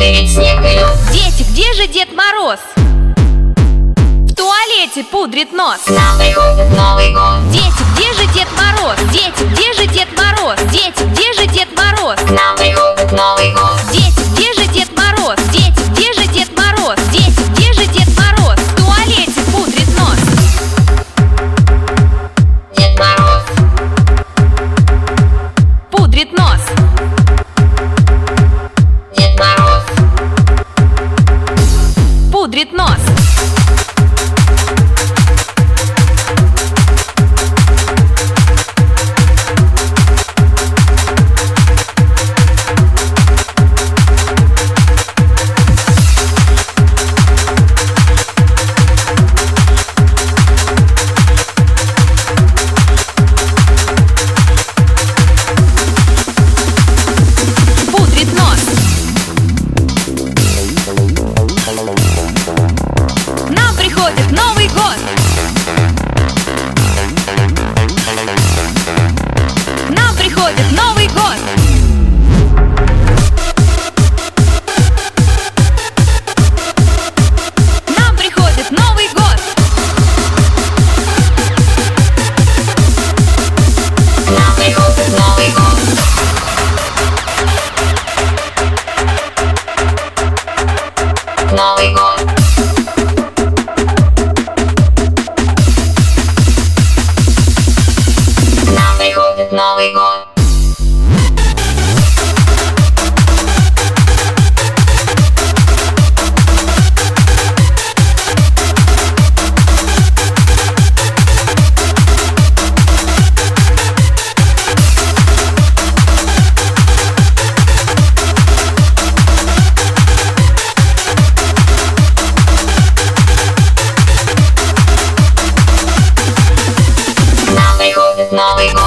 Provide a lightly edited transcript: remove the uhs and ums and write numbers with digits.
перед снег и лед. Дети, где же Дед Мороз? В туалете пудрит нос. К нам приходит Новый год. Дети, где же Дед Мороз? Дети, где же Дед Мороз? Дети, где же Дед Мороз? К нам приходит Новый год. Дети, где же Дед Мороз? Дети, где же Дед Мороз? Дети, где же Дед Мороз? В туалете пудрит нос. Дед Мороз Пудрит нос. Дед Мороз Пудрит нос. Нам приходит Новый год. Нам приходит Новый год. Нам приходит Новый год. К нам приходит Новый год. Новый год. К нам приходит Новый год. Новый год.